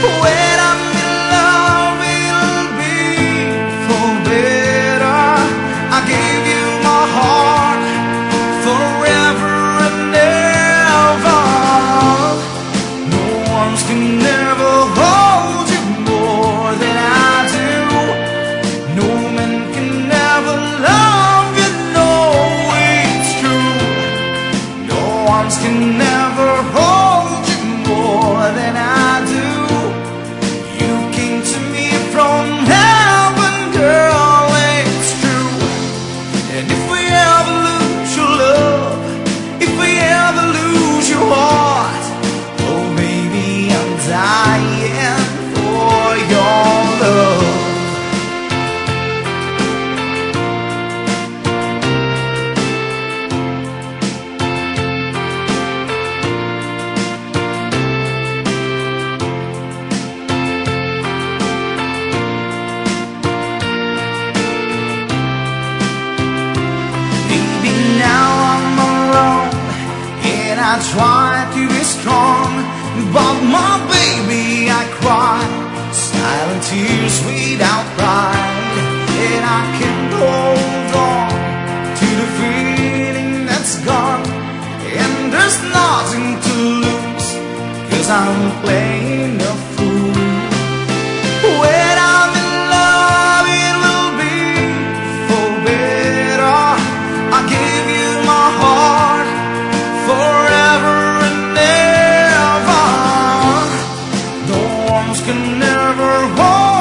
When I'm in love, it'll be for better. I gave you my heart forever and ever. No one can never hold you more than I do. No man can never love you, no, it's true. No one can never hold you more than I do. You came to me from heaven, girl, it's true. And if we ever lose your love, if we ever lose your heart, oh baby, I'm dying for your love. Baby, now I'm alone and I try to be strong, but my baby, I cry silent tears without pride. And I can't hold on to the feeling that's gone, and there's nothing to lose, 'cause I'm playing a fool. When I'm in love, it will be for better. I give you my heart forever and ever. No one can never hold